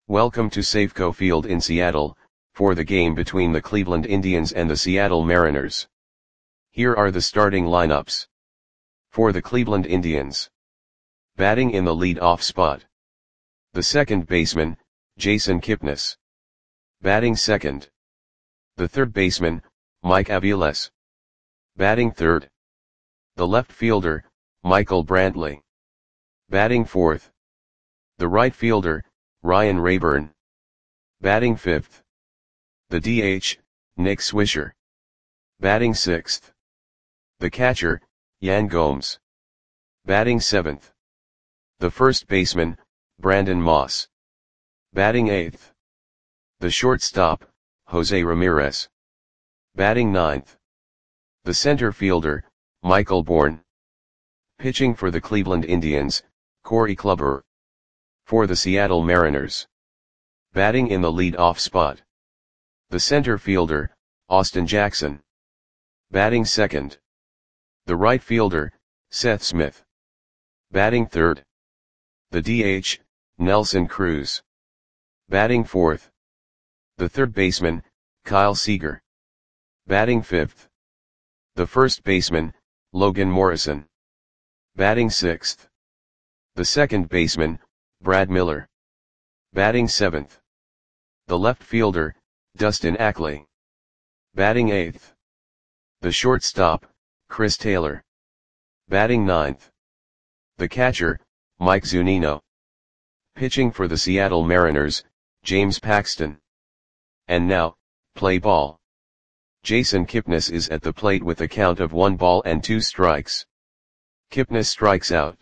Welcome to Safeco Field in Seattle, for the game between the Cleveland Indians and the Seattle Mariners. Here are the starting lineups. For the Cleveland Indians. Batting in the lead-off spot. The second baseman, Jason Kipnis. Batting second. The third baseman, Mike Aviles. Batting third. The left fielder, Michael Brantley. Batting fourth. The right fielder, Ryan Raburn. Batting fifth. The DH, Nick Swisher. Batting sixth. The catcher, Yan Gomes. Batting seventh. The first baseman, Brandon Moss. Batting eighth. The shortstop, Jose Ramirez. Batting ninth. The center fielder, Michael Bourn. Pitching for the Cleveland Indians, Corey Kluber. For the Seattle Mariners. Batting in the lead-off spot. The center fielder, Austin Jackson. Batting second. The right fielder, Seth Smith. Batting third. The DH, Nelson Cruz. Batting fourth. The third baseman, Kyle Seager. Batting fifth. The first baseman, Logan Morrison. Batting sixth. The second baseman, Brad Miller. Batting seventh. The left fielder, Dustin Ackley. Batting eighth. The shortstop, Chris Taylor. Batting ninth. The catcher, Mike Zunino. Pitching for the Seattle Mariners, James Paxton. And now, play ball. Jason Kipnis is at the plate with a count of 1 ball and 2 strikes. Kipnis strikes out.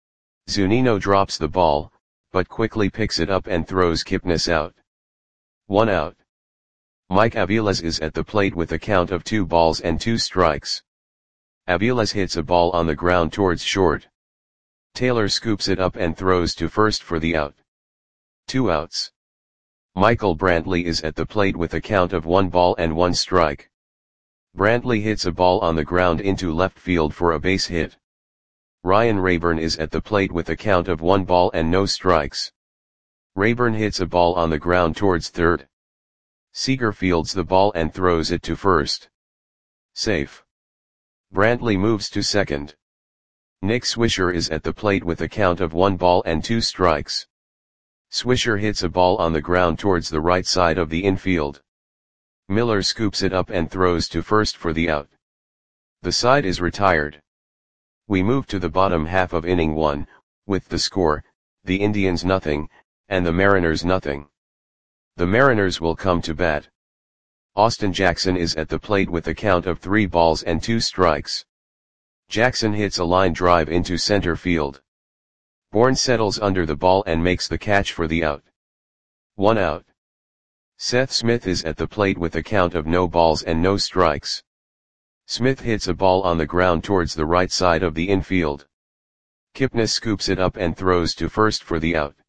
Zunino drops the ball, but quickly picks it up and throws Kipnis out. 1 out. Mike Aviles is at the plate with a count of 2 balls and 2 strikes. Aviles hits a ball on the ground towards short. Taylor scoops it up and throws to first for the out. 2 outs. Michael Brantley is at the plate with a count of 1 ball and 1 strike. Brantley hits a ball on the ground into left field for a base hit. Ryan Raburn is at the plate with a count of 1 ball and no strikes. Raburn hits a ball on the ground towards third. Seager fields the ball and throws it to first. Safe. Brantley moves to second. Nick Swisher is at the plate with a count of 1 ball and 2 strikes. Swisher hits a ball on the ground towards the right side of the infield. Miller scoops it up and throws to first for the out. The side is retired. We move to the bottom half of inning 1, with the score, the Indians nothing, and the Mariners nothing. The Mariners will come to bat. Austin Jackson is at the plate with a count of 3 balls and 2 strikes. Jackson hits a line drive into center field. Bourn settles under the ball and makes the catch for the out. 1 out. Seth Smith is at the plate with a count of no balls and no strikes. Smith hits a ball on the ground towards the right side of the infield. Kipnis scoops it up and throws to first for the out.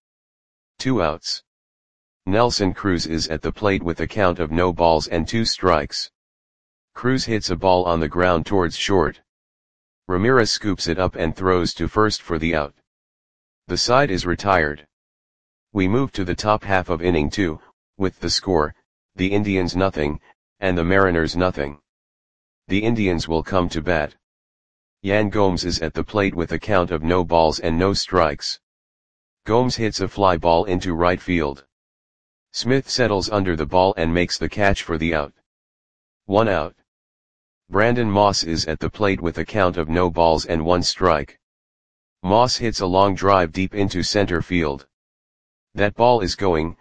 2 outs. Nelson Cruz is at the plate with a count of no balls and 2 strikes. Cruz hits a ball on the ground towards short. Ramirez scoops it up and throws to first for the out. The side is retired. We move to the top half of inning 2, with the score, the Indians nothing, and the Mariners nothing. The Indians will come to bat. Yan Gomes is at the plate with a count of no balls and no strikes. Gomes hits a fly ball into right field. Smith settles under the ball and makes the catch for the out. 1 out. Brandon Moss is at the plate with a count of no balls and 1 strike. Moss hits a long drive deep into center field. That ball is gone.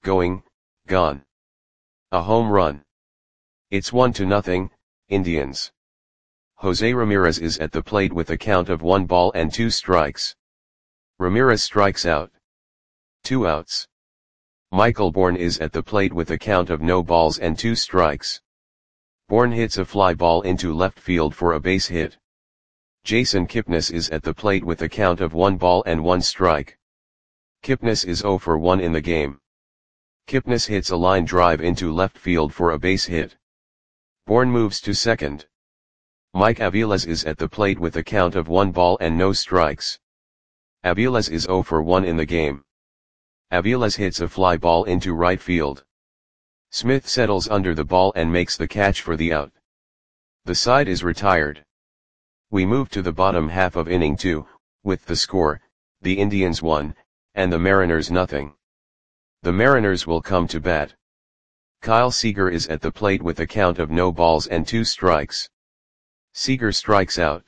A home run. It's 1-0, Indians. Jose Ramirez is at the plate with a count of 1 ball and 2 strikes. Ramirez strikes out. 2 outs. Michael Bourn is at the plate with a count of no balls and 2 strikes. Bourn hits a fly ball into left field for a base hit. Jason Kipnis is at the plate with a count of 1 ball and 1 strike. Kipnis is 0 for 1 in the game. Kipnis hits a line drive into left field for a base hit. Bourn moves to second. Mike Aviles is at the plate with a count of 1 ball and no strikes. Aviles is 0 for 1 in the game. Aviles hits a fly ball into right field. Smith settles under the ball and makes the catch for the out. The side is retired. We move to the bottom half of inning 2, with the score, the Indians 1, and the Mariners nothing. The Mariners will come to bat. Kyle Seager is at the plate with a count of no balls and 2 strikes. Seager strikes out.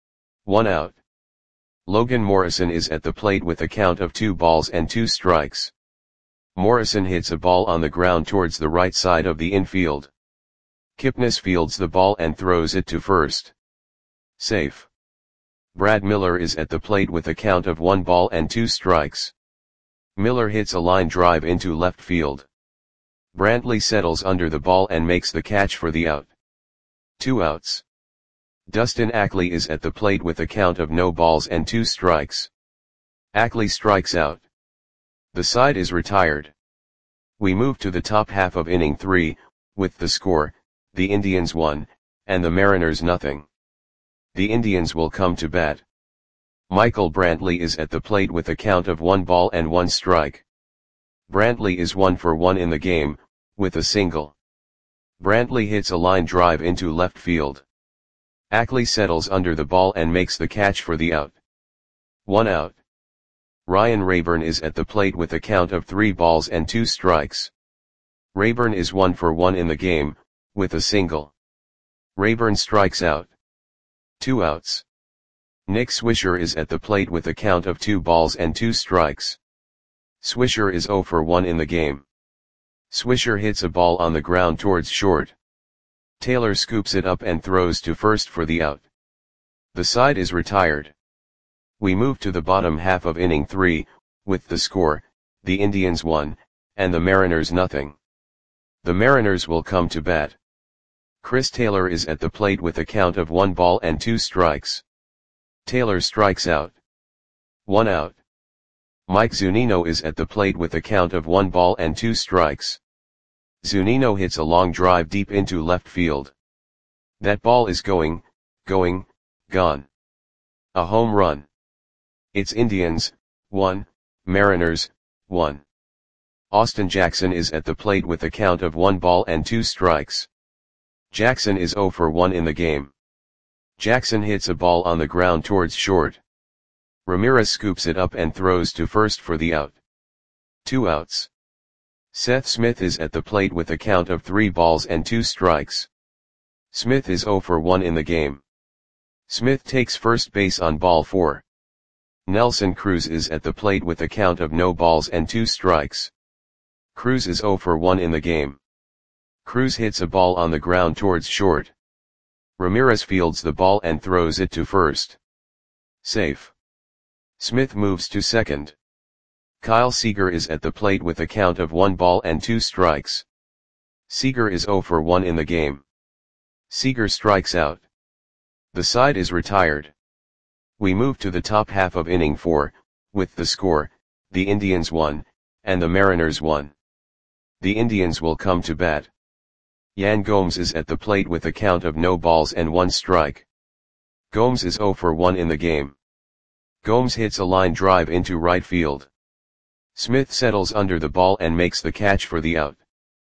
1 out. Logan Morrison is at the plate with a count of 2 balls and 2 strikes. Morrison hits a ball on the ground towards the right side of the infield. Kipnis fields the ball and throws it to first. Safe. Brad Miller is at the plate with a count of 1 ball and 2 strikes. Miller hits a line drive into left field. Brantley settles under the ball and makes the catch for the out. 2 outs. Dustin Ackley is at the plate with a count of no balls and 2 strikes. Ackley strikes out. The side is retired. We move to the top half of inning 3, with the score, the Indians 1, and the Mariners nothing. The Indians will come to bat. Michael Brantley is at the plate with a count of 1 ball and 1 strike. Brantley is 1 for 1 in the game, with a single. Brantley hits a line drive into left field. Ackley settles under the ball and makes the catch for the out. 1 out. Ryan Rayburn is at the plate with a count of 3 balls and 2 strikes. Rayburn is 1 for 1 in the game, with a single. Rayburn strikes out. 2 outs. Nick Swisher is at the plate with a count of 2 balls and 2 strikes. Swisher is 0 for 1 in the game. Swisher hits a ball on the ground towards short. Taylor scoops it up and throws to first for the out. The side is retired. We move to the bottom half of inning 3, with the score, the Indians 1, and the Mariners nothing. The Mariners will come to bat. Chris Taylor is at the plate with a count of 1 ball and 2 strikes. Taylor strikes out. 1 out. Mike Zunino is at the plate with a count of 1 ball and 2 strikes. Zunino hits a long drive deep into left field. That ball is gone. A home run. It's Indians, 1, Mariners, 1. Austin Jackson is at the plate with a count of 1 ball and 2 strikes. Jackson is 0 for 1 in the game. Jackson hits a ball on the ground towards short. Ramirez scoops it up and throws to first for the out. 2 outs. Seth Smith is at the plate with a count of 3 balls and 2 strikes. Smith is 0 for 1 in the game. Smith takes first base on ball 4. Nelson Cruz is at the plate with a count of no balls and 2 strikes. Cruz is 0 for 1 in the game. Cruz hits a ball on the ground towards short. Ramirez fields the ball and throws it to first. Safe. Smith moves to second. Kyle Seager is at the plate with a count of 1 ball and 2 strikes. Seager is 0 for 1 in the game. Seager strikes out. The side is retired. We move to the top half of inning 4, with the score, the Indians 1, and the Mariners 1. The Indians will come to bat. Yan Gomes is at the plate with a count of no balls and 1 strike. Gomes is 0 for 1 in the game. Gomes hits a line drive into right field. Smith settles under the ball and makes the catch for the out.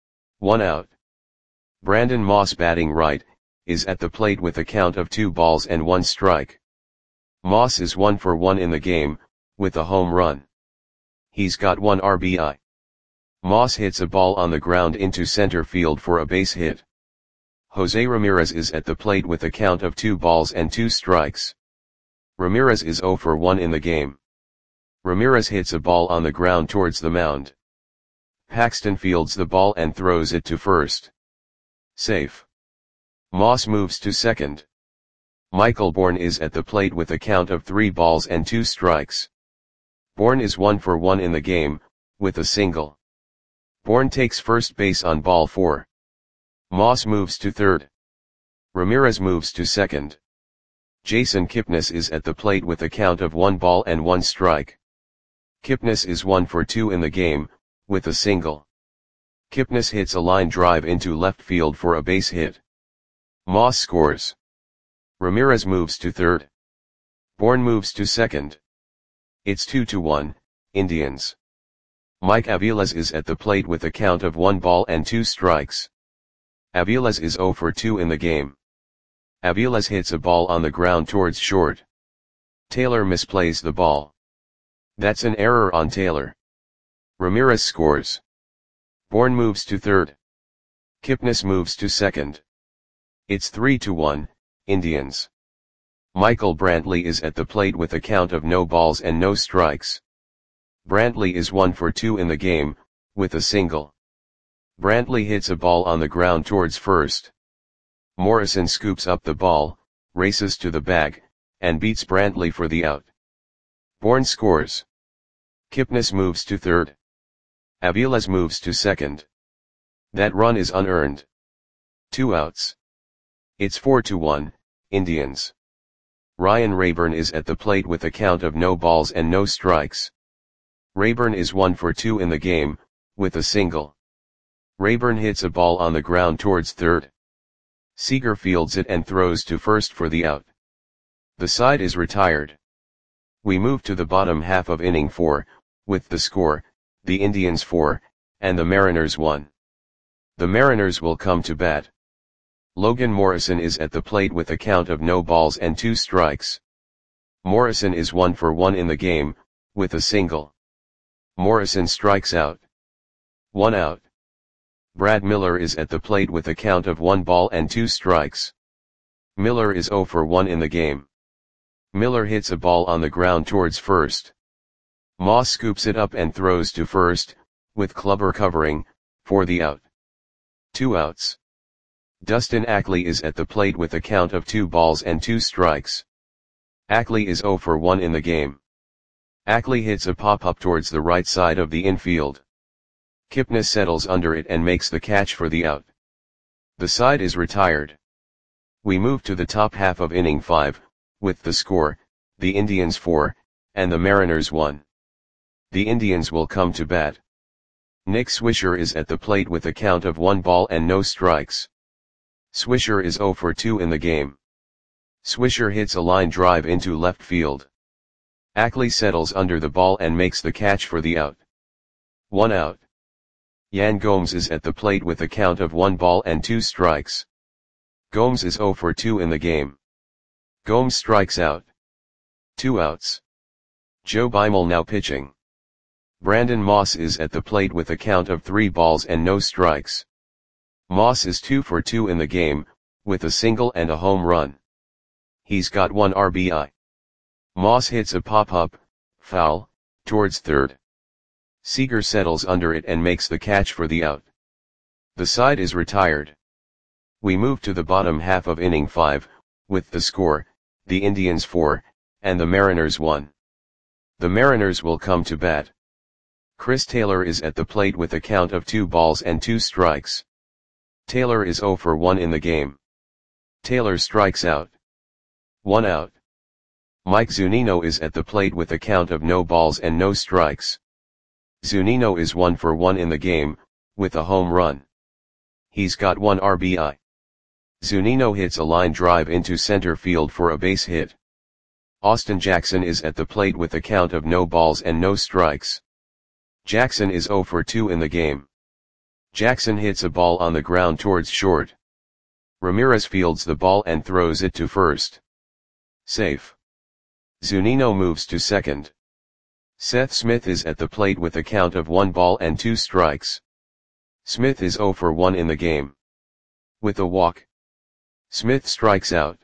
1 out. Brandon Moss, batting right, is at the plate with a count of 2 balls and 1 strike. Moss is 1 for 1 in the game, with a home run. He's got 1 RBI. Moss hits a ball on the ground into center field for a base hit. Jose Ramirez is at the plate with a count of 2 balls and 2 strikes. Ramirez is 0 for 1 in the game. Ramirez hits a ball on the ground towards the mound. Paxton fields the ball and throws it to first. Safe. Moss moves to second. Michael Bourne is at the plate with a count of 3 balls and 2 strikes. Bourne is 1 for 1 in the game, with a single. Bourne takes first base on ball 4. Moss moves to third. Ramirez moves to second. Jason Kipnis is at the plate with a count of 1 ball and 1 strike. Kipnis is 1 for 2 in the game, with a single. Kipnis hits a line drive into left field for a base hit. Moss scores. Ramirez moves to third. Bourne moves to second. It's 2-1, Indians. Mike Aviles is at the plate with a count of 1 ball and 2 strikes. Aviles is 0 for 2 in the game. Aviles hits a ball on the ground towards short. Taylor misplays the ball. That's an error on Taylor. Ramirez scores. Bourne moves to third. Kipnis moves to second. It's 3-1, Indians. Michael Brantley is at the plate with a count of no balls and no strikes. Brantley is 1 for 2 in the game, with a single. Brantley hits a ball on the ground towards first. Morrison scoops up the ball, races to the bag, and beats Brantley for the out. Bourne scores. Kipnis moves to third. Aviles moves to second. That run is unearned. 2 outs. It's 4-1, Indians. Ryan Rayburn is at the plate with a count of no balls and no strikes. Rayburn is 1 for 2 in the game, with a single. Rayburn hits a ball on the ground towards third. Seager fields it and throws to first for the out. The side is retired. We move to the bottom half of inning 4, with the score, the Indians 4, and the Mariners 1. The Mariners will come to bat. Logan Morrison is at the plate with a count of no balls and 2 strikes. Morrison is 1 for 1 in the game, with a single. Morrison strikes out. 1 out. Brad Miller is at the plate with a count of 1 ball and 2 strikes. Miller is 0 for 1 in the game. Miller hits a ball on the ground towards first. Moss scoops it up and throws to first, with Clubber covering, for the out. 2 outs. Dustin Ackley is at the plate with a count of 2 balls and 2 strikes. Ackley is 0 for 1 in the game. Ackley hits a pop-up towards the right side of the infield. Kipnis settles under it and makes the catch for the out. The side is retired. We move to the top half of inning 5, with the score, the Indians 4, and the Mariners 1. The Indians will come to bat. Nick Swisher is at the plate with a count of 1 ball and no strikes. Swisher is 0 for 2 in the game. Swisher hits a line drive into left field. Ackley settles under the ball and makes the catch for the out. 1 out. Yan Gomes is at the plate with a count of 1 ball and 2 strikes. Gomes is 0 for 2 in the game. Gomes strikes out. 2 outs. Joe Beimel now pitching. Brandon Moss is at the plate with a count of 3 balls and no strikes. Moss is 2 for 2 in the game, with a single and a home run. He's got 1 RBI. Moss hits a pop-up, foul, towards third. Seager settles under it and makes the catch for the out. The side is retired. We move to the bottom half of inning 5, with the score, the Indians 4, and the Mariners 1. The Mariners will come to bat. Chris Taylor is at the plate with a count of 2 balls and 2 strikes. Taylor is 0 for 1 in the game. Taylor strikes out. 1 out. Mike Zunino is at the plate with a count of no balls and no strikes. Zunino is 1 for 1 in the game, with a home run. He's got 1 RBI. Zunino hits a line drive into center field for a base hit. Austin Jackson is at the plate with a count of no balls and no strikes. Jackson is 0 for 2 in the game. Jackson hits a ball on the ground towards short. Ramirez fields the ball and throws it to first. Safe. Zunino moves to second. Seth Smith is at the plate with a count of 1 ball and 2 strikes. Smith is 0 for 1 in the game. With a walk. Smith strikes out.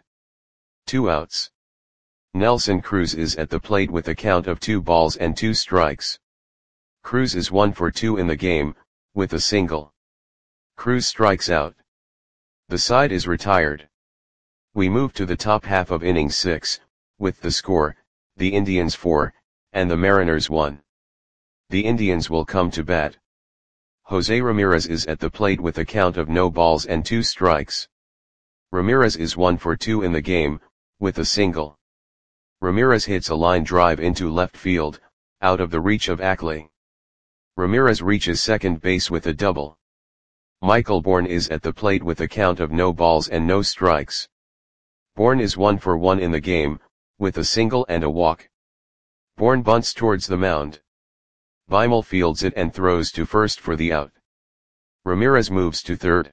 2 outs. Nelson Cruz is at the plate with a count of 2 balls and 2 strikes. Cruz is 1 for 2 in the game, with a single. Cruz strikes out. The side is retired. We move to the top half of inning 6, with the score, the Indians 4, and the Mariners 1. The Indians will come to bat. Jose Ramirez is at the plate with a count of no balls and 2 strikes. Ramirez is 1 for 2 in the game, with a single. Ramirez hits a line drive into left field, out of the reach of Ackley. Ramirez reaches second base with a double. Michael Bourne is at the plate with a count of no balls and no strikes. Bourne is 1 for 1 in the game, with a single and a walk. Bourne bunts towards the mound. Bimal fields it and throws to first for the out. Ramirez moves to third.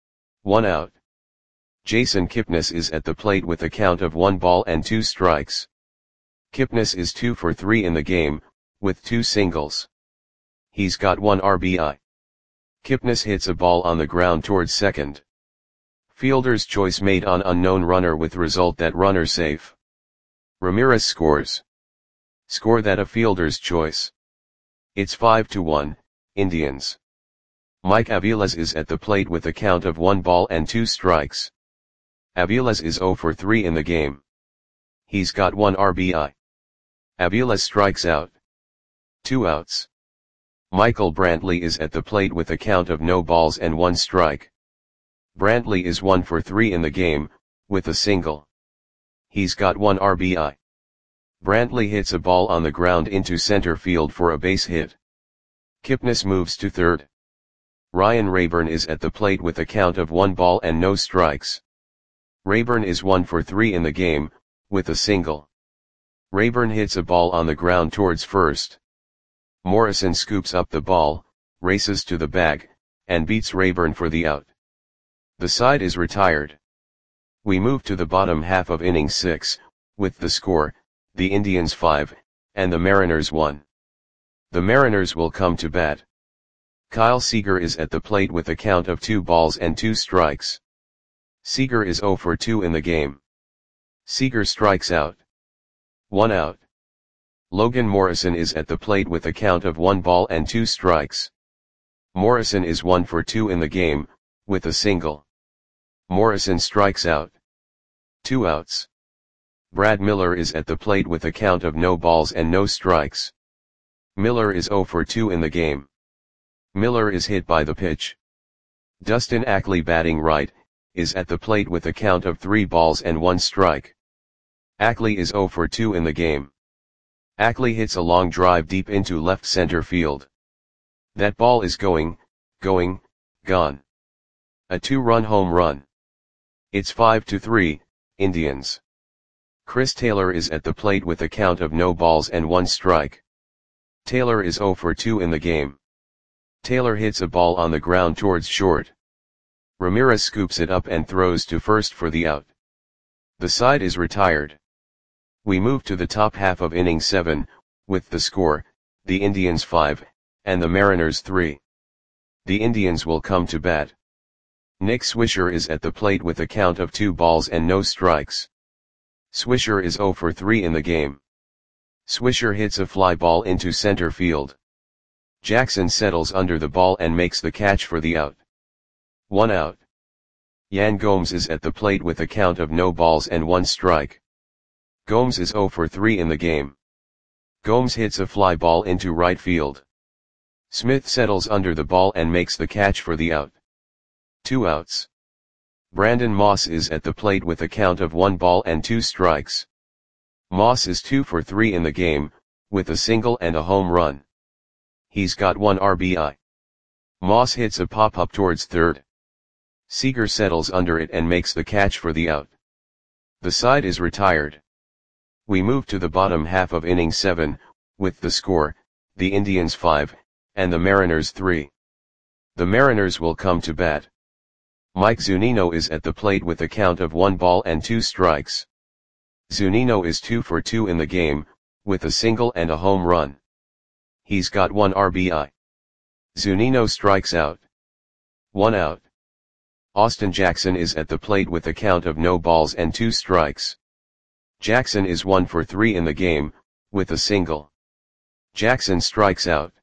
1 out. Jason Kipnis is at the plate with a count of 1 ball and 2 strikes. Kipnis is 2 for 3 in the game, with 2 singles. He's got 1 RBI. Kipnis hits a ball on the ground towards second. Fielder's choice made on unknown runner with result that runner safe. Ramirez scores. Score that a fielder's choice. It's 5-1, Indians. Mike Aviles is at the plate with a count of 1 ball and 2 strikes. Aviles is 0 for 3 in the game. He's got 1 RBI. Aviles strikes out. 2 outs. Michael Brantley is at the plate with a count of no balls and 1 strike. Brantley is 1 for 3 in the game, with a single. He's got 1 RBI. Brantley hits a ball on the ground into center field for a base hit. Kipnis moves to third. Ryan Rayburn is at the plate with a count of 1 ball and no strikes. Rayburn is 1 for 3 in the game, with a single. Rayburn hits a ball on the ground towards first. Morrison scoops up the ball, races to the bag, and beats Rayburn for the out. The side is retired. We move to the bottom half of inning 6, with the score, the Indians 5, and the Mariners 1. The Mariners will come to bat. Kyle Seager is at the plate with a count of 2 balls and 2 strikes. Seager is 0 for 2 in the game. Seager strikes out. 1 out. Logan Morrison is at the plate with a count of 1 ball and 2 strikes. Morrison is 1 for 2 in the game, with a single. Morrison strikes out. 2 outs. Brad Miller is at the plate with a count of no balls and no strikes. Miller is 0 for 2 in the game. Miller is hit by the pitch. Dustin Ackley, batting right, is at the plate with a count of 3 balls and 1 strike. Ackley is 0 for 2 in the game. Ackley hits a long drive deep into left center field. That ball is gone. A 2-run home run. It's 5-3, Indians. Chris Taylor is at the plate with a count of no balls and 1 strike. Taylor is 0 for 2 in the game. Taylor hits a ball on the ground towards short. Ramirez scoops it up and throws to first for the out. The side is retired. We move to the top half of inning 7, with the score, the Indians 5, and the Mariners 3. The Indians will come to bat. Nick Swisher is at the plate with a count of 2 balls and no strikes. Swisher is 0 for 3 in the game. Swisher hits a fly ball into center field. Jackson settles under the ball and makes the catch for the out. 1 out. Yan Gomes is at the plate with a count of no balls and 1 strike. Gomes is 0 for 3 in the game. Gomes hits a fly ball into right field. Smith settles under the ball and makes the catch for the out. 2 outs. Brandon Moss is at the plate with a count of 1 ball and 2 strikes. Moss is 2 for 3 in the game, with a single and a home run. He's got 1 RBI. Moss hits a pop-up towards third. Seager settles under it and makes the catch for the out. The side is retired. We move to the bottom half of inning 7, with the score, the Indians 5, and the Mariners 3. The Mariners will come to bat. Mike Zunino is at the plate with a count of 1 ball and 2 strikes. Zunino is 2 for 2 in the game, with a single and a home run. He's got 1 RBI. Zunino strikes out. 1 out. Austin Jackson is at the plate with a count of no balls and 2 strikes. Jackson is 1 for 3 in the game, with a single. Jackson strikes out.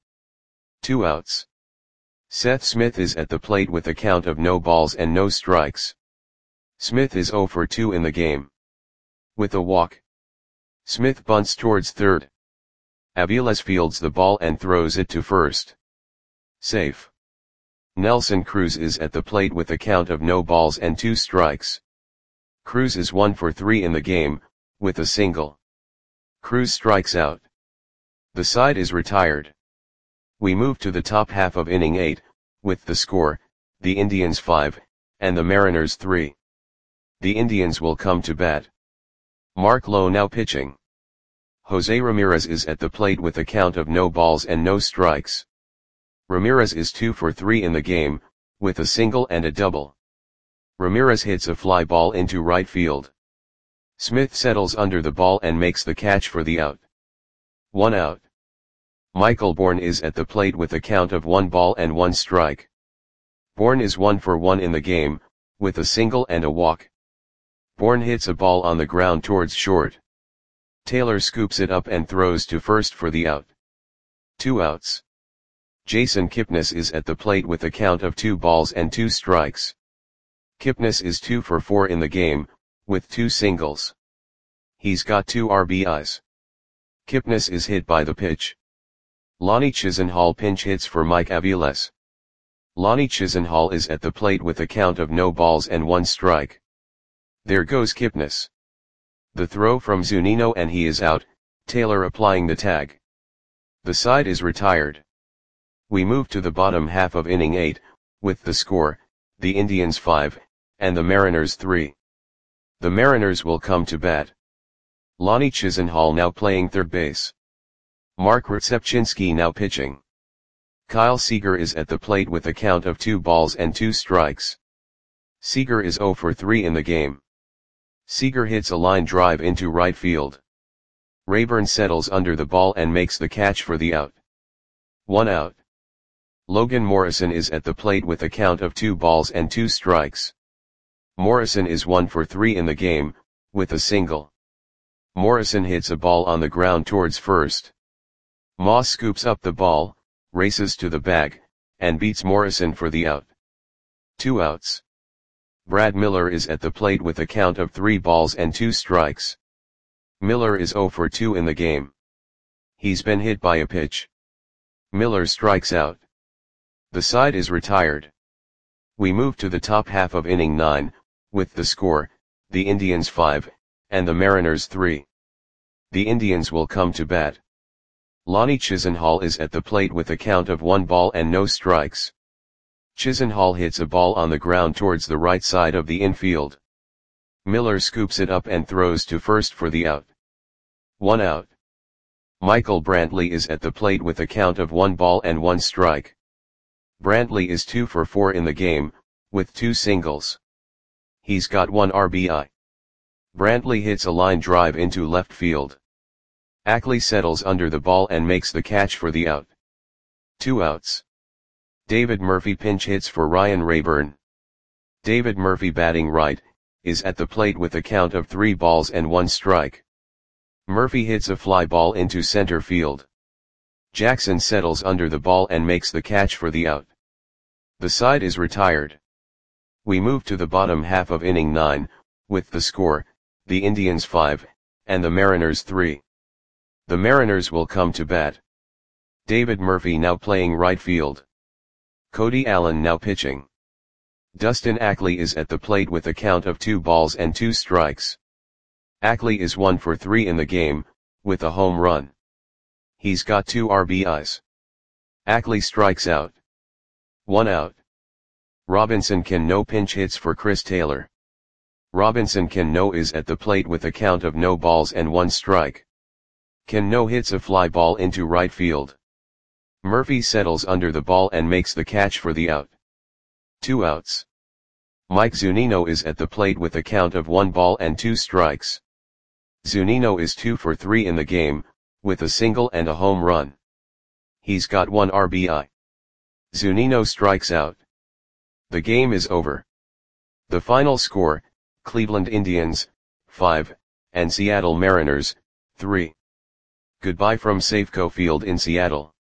2 outs. Seth Smith is at the plate with a count of no balls and no strikes. Smith is 0 for 2 in the game. With a walk. Smith bunts towards third. Aviles fields the ball and throws it to first. Safe. Nelson Cruz is at the plate with a count of no balls and 2 strikes. Cruz is 1 for 3 in the game, with a single. Cruz strikes out. The side is retired. We move to the top half of inning 8, with the score, the Indians 5, and the Mariners 3. The Indians will come to bat. Mark Lowe now pitching. Jose Ramirez is at the plate with a count of no balls and no strikes. Ramirez is 2 for 3 in the game, with a single and a double. Ramirez hits a fly ball into right field. Smith settles under the ball and makes the catch for the out. 1 out. Michael Bourn is at the plate with a count of 1 ball and 1 strike. Bourn is 1 for 1 in the game, with a single and a walk. Bourn hits a ball on the ground towards short. Taylor scoops it up and throws to first for the out. 2 outs. Jason Kipnis is at the plate with a count of 2 balls and 2 strikes. Kipnis is 2 for 4 in the game, with 2 singles. He's got 2 RBIs. Kipnis is hit by the pitch. Lonnie Chisenhall pinch hits for Mike Aviles. Lonnie Chisenhall is at the plate with a count of no balls and 1 strike. There goes Kipnis. The throw from Zunino and he is out, Taylor applying the tag. The side is retired. We move to the bottom half of inning 8, with the score, the Indians 5, and the Mariners 3. The Mariners will come to bat. Lonnie Chisenhall now playing third base. Mark Rzepczynski now pitching. Kyle Seager is at the plate with a count of 2 balls and 2 strikes. Seager is 0 for 3 in the game. Seager hits a line drive into right field. Rayburn settles under the ball and makes the catch for the out. 1 out. Logan Morrison is at the plate with a count of 2 balls and 2 strikes. Morrison is 1 for 3 in the game, with a single. Morrison hits a ball on the ground towards first. Moss scoops up the ball, races to the bag, and beats Morrison for the out. 2 outs. Brad Miller is at the plate with a count of 3 balls and 2 strikes. Miller is 0 for 2 in the game. He's been hit by a pitch. Miller strikes out. The side is retired. We move to the top half of inning 9, with the score, the Indians 5, and the Mariners 3. The Indians will come to bat. Lonnie Chisenhall is at the plate with a count of 1 ball and no strikes. Chisenhall hits a ball on the ground towards the right side of the infield. Miller scoops it up and throws to first for the out. 1 out. Michael Brantley is at the plate with a count of 1 ball and 1 strike. Brantley is 2 for 4 in the game, with 2 singles. He's got 1 RBI. Brantley hits a line drive into left field. Ackley settles under the ball and makes the catch for the out. 2 outs. David Murphy pinch hits for Ryan Rayburn. David Murphy batting right, is at the plate with a count of 3 balls and 1 strike. Murphy hits a fly ball into center field. Jackson settles under the ball and makes the catch for the out. The side is retired. We move to the bottom half of inning 9, with the score, the Indians 5, and the Mariners 3. The Mariners will come to bat. David Murphy now playing right field. Cody Allen now pitching. Dustin Ackley is at the plate with a count of 2 balls and 2 strikes. Ackley is 1 for 3 in the game, with a home run. He's got 2 RBIs. Ackley strikes out. 1 out. Robinson Cano pinch hits for Chris Taylor. Robinson Cano is at the plate with a count of no balls and 1 strike. Cano hits a fly ball into right field. Murphy settles under the ball and makes the catch for the out. 2 outs. Mike Zunino is at the plate with a count of 1 ball and 2 strikes. Zunino is 2 for 3 in the game, with a single and a home run. He's got 1 RBI. Zunino strikes out. The game is over. The final score, Cleveland Indians, 5, and Seattle Mariners, 3. Goodbye from Safeco Field in Seattle.